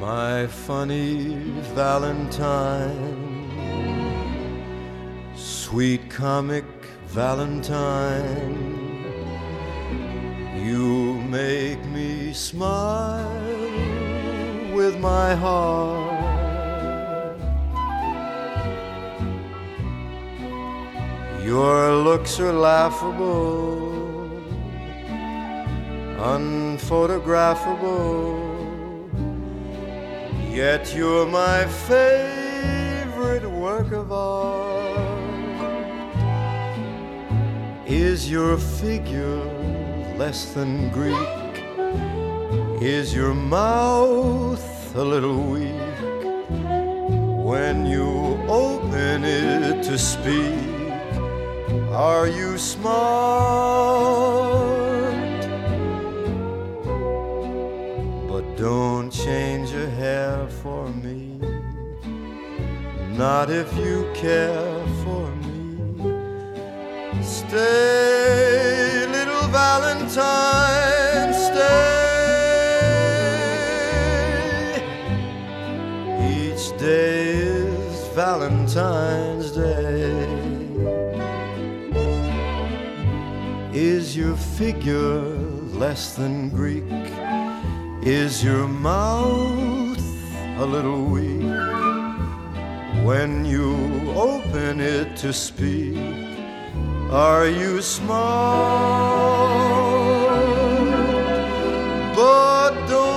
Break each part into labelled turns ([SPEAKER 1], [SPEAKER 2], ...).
[SPEAKER 1] My funny Valentine, sweet comic Valentine, you make me smile with my heart. Your looks are laughable, unphotographable, yet you're my favorite work of art. Is your figure less than Greek? Is your mouth a little weak when you open it to speak? Are you smart? But don't change your hair for me, not if you care for me. Stay, little Valentine, stay. Each day is Valentine's Day. Is your figure less than Greek? Is your mouth a little weak when you open it to speak? Are you smart? But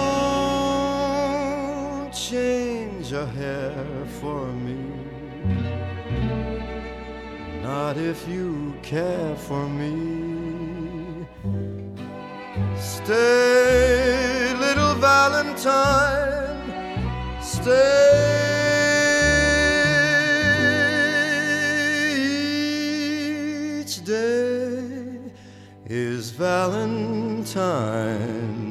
[SPEAKER 1] don't change a hair for me, not if you care for me. Stay, little Valentine, stay. Each day is Valentine's